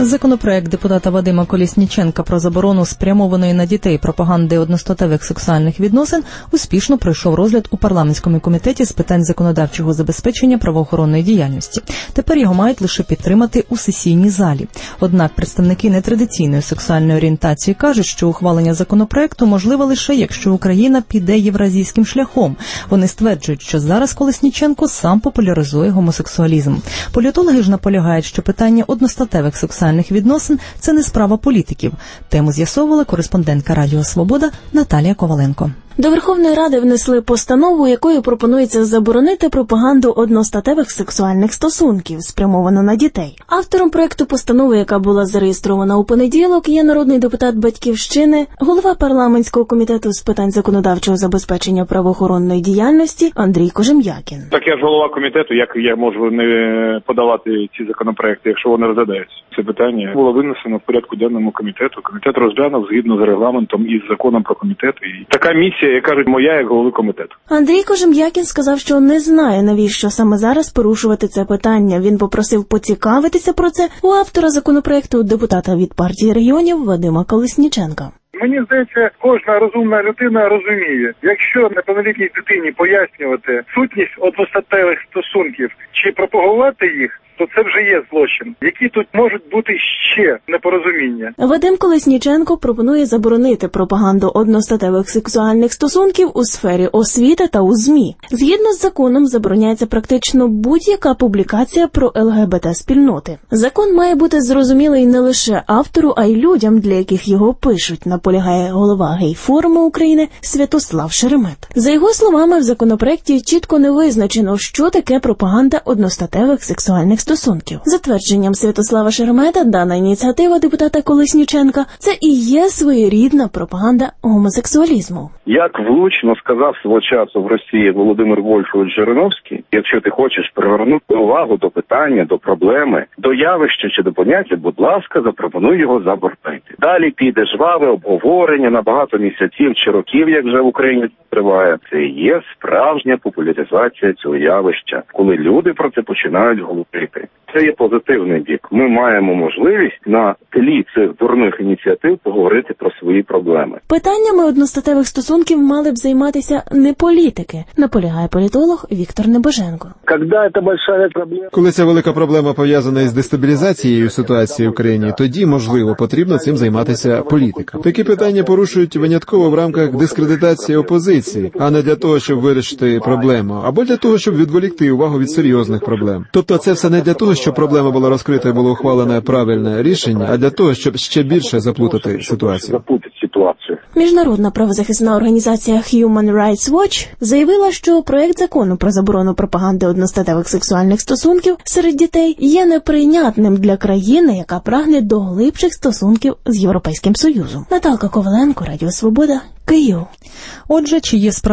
Законопроект депутата Вадима Колесніченка про заборону спрямованої на дітей пропаганди одностатевих сексуальних відносин успішно пройшов розгляд у парламентському комітеті з питань законодавчого забезпечення правоохоронної діяльності. Тепер його мають лише підтримати у сесійній залі. Однак представники нетрадиційної сексуальної орієнтації кажуть, що ухвалення законопроекту можливо лише, якщо Україна піде євразійським шляхом. Вони стверджують, що зараз Колесніченко сам популяризує гомосексуалізм. Політологи ж наполягають, що питання одностатевих сексуальних відносин – це не справа політиків. Тему з'ясовувала кореспондентка Радіо Свобода Наталія Коваленко. До Верховної Ради внесли постанову, якою пропонується заборонити пропаганду одностатевих сексуальних стосунків, спрямовану на дітей. Автором проекту постанови, яка була зареєстрована у понеділок, є народний депутат «Батьківщини», голова парламентського комітету з питань законодавчого забезпечення правоохоронної діяльності Андрій Кожем'якін. Так я ж голова комітету, як я можу не подавати ці законопроекти, якщо вони розглядаються? Це питання було винесено в порядку денному комітету. Комітет розглянув згідно з регламентом і з законом про комітет. І така місія, як кажуть, моя як голови комітету. Андрій Кожем'якін сказав, що не знає, навіщо саме зараз порушувати це питання. Він попросив поцікавитися про це у автора законопроекту, депутата від партії регіонів Вадима Колесніченка. Мені здається, кожна розумна людина розуміє, якщо неповнолітній дитині пояснювати сутність одностатевих стосунків чи пропагувати їх, то це вже є злочин. Які тут можуть бути ще непорозуміння? Вадим Колесніченко пропонує заборонити пропаганду одностатевих сексуальних стосунків у сфері освіти та у ЗМІ. Згідно з законом забороняється практично будь-яка публікація про ЛГБТ-спільноти. Закон має бути зрозумілий не лише автору, а й людям, для яких його пишуть, наполягає голова гей-форуму України Святослав Шеремет. За його словами, в законопроекті чітко не визначено, що таке пропаганда одностатевих сексуальних стосунків. За твердженням Святослава Шеремета, дана ініціатива депутата Колесніченка – це і є своєрідна пропаганда гомосексуалізму. Як влучно сказав свого часу в Росії Володимир Вольфович Жириновський, якщо ти хочеш привернути увагу до питання, до проблеми, до явища чи до поняття, будь ласка, запропонуй його заборонити. Далі піде жваве обговорення на багато місяців чи років, як вже в Україні триває. Це є справжня популяризація цього явища, коли люди про це починають говорити. Це є позитивний бік. Ми маємо можливість на тлі цих дурних ініціатив поговорити про свої проблеми. Питаннями одностатевих стосунків мали б займатися не політики, наполягає політолог Віктор Небоженко. Коли ця велика проблема пов'язана із дестабілізацією ситуації в Україні, тоді, можливо, потрібно цим займатися політика. Такі питання порушують винятково в рамках дискредитації опозиції, а не для того, щоб вирішити проблему, або для того, щоб відволікти увагу від серйозних проблем. Тобто це все не для того, щоб проблема була розкрита і було ухвалене правильне рішення, а для того, щоб ще більше заплутати ситуацію. Міжнародна правозахисна організація Human Rights Watch заявила, що проект закону про заборону пропаганди одностатевих сексуальних стосунків серед дітей є неприйнятним для країни, яка прагне до глибших стосунків з Європейським Союзом. Наталка Коваленко, Радіо Свобода, Київ. Отже, чи є